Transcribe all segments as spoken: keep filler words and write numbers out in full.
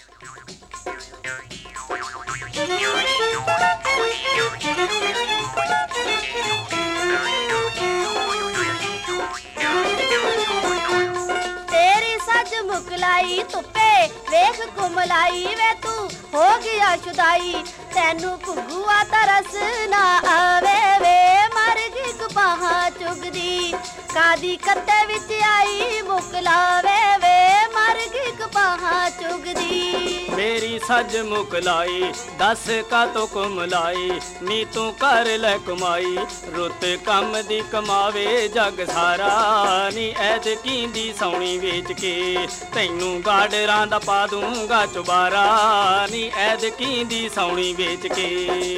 तेरी सज मुकलाई धुप्पे वेख कुमलाई वे तू हो गया शुदाई तैनू घुगुआ तरस ना आवे वे मर गई कपाहा चुगदी कादी कत्ते विच आई मुकलावे वे मर गई कपाहा चुगदी मेरी सज मुकलाई दस का तो कुमलाई नी तू कर ले कमाई रुत कम दी कमावे जग सारा नी ऐद कींदी सौनी वेच के तैनू गाडरां दा पा दूंगा चुबारा नी ऐद कींदी सौनी वेच के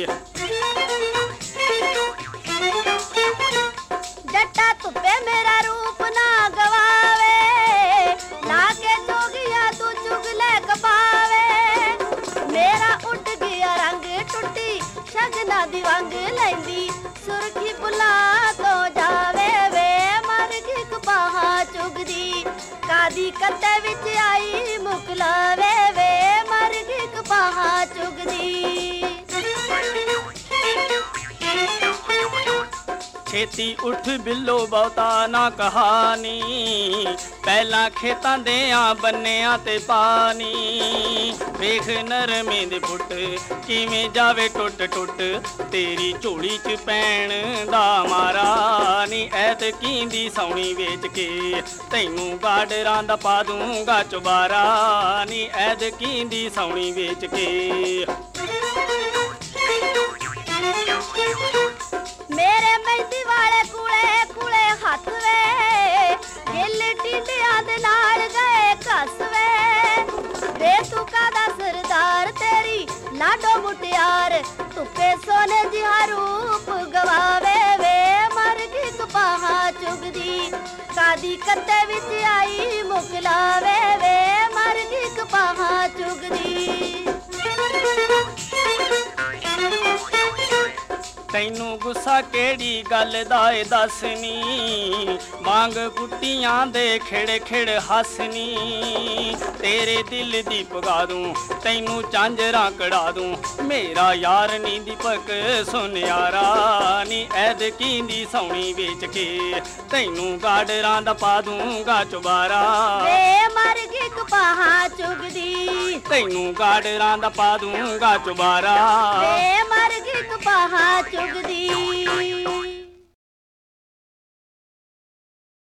जट्टा धुप्पे मेरा रूप ना गवावे ना के जोगिया तू चुगले कपावे मेरा उठ गया रंग टुटी शगना दी वंग लैंदी सुरखी बुला तो जावे वे मर गई कपाहा चुगदी कादी कत्ते विच आई मुकलावे वे मर गई कपाहा चुगदी छेती उठ बिल्लो बहुता ना कहानी पहला खेतां देआं बन्नियां ते पानी वेख नरमे दे पुट किवें जावे टुट टुट तेरी झोली च पैण दा मारा नी ऐत कींदी सौनी वेच के तैनू गाडरां दा पा दूंगा चुबारा नी ऐत कींदी सौनी वेच के मेरे मेहंदी वाले कूले कूले हथ वे गिल टिंडियां दे नाल गए घस वे वे तू कादा सरदार तेरी लाडो मुटियार धुप्पे सोने जिहा रूप गवावे वे मर गई कपाहा चुगदी कादी कत्ते विच आई मुकलावे वे मर गई कपाहा चुगदी तैनू गुस्सा केड़ी गल दा ए दसनी मांग पुट्टियां दे खिड़ खिड़ हसनी तेरे दिल दी पगा दूं तैनू झांजरां कढ़ा दूं मेरा यार नी दीपक सुनियारा नी ऐद कींदी सौनी वेच के तैनू गाडरां दा पा दूंगा चुबारा वे मर गई कपाहा चुगदी तैनू गाडरां दा पा दूंगा चुबारा वे मर गई कपाहा चुगदी।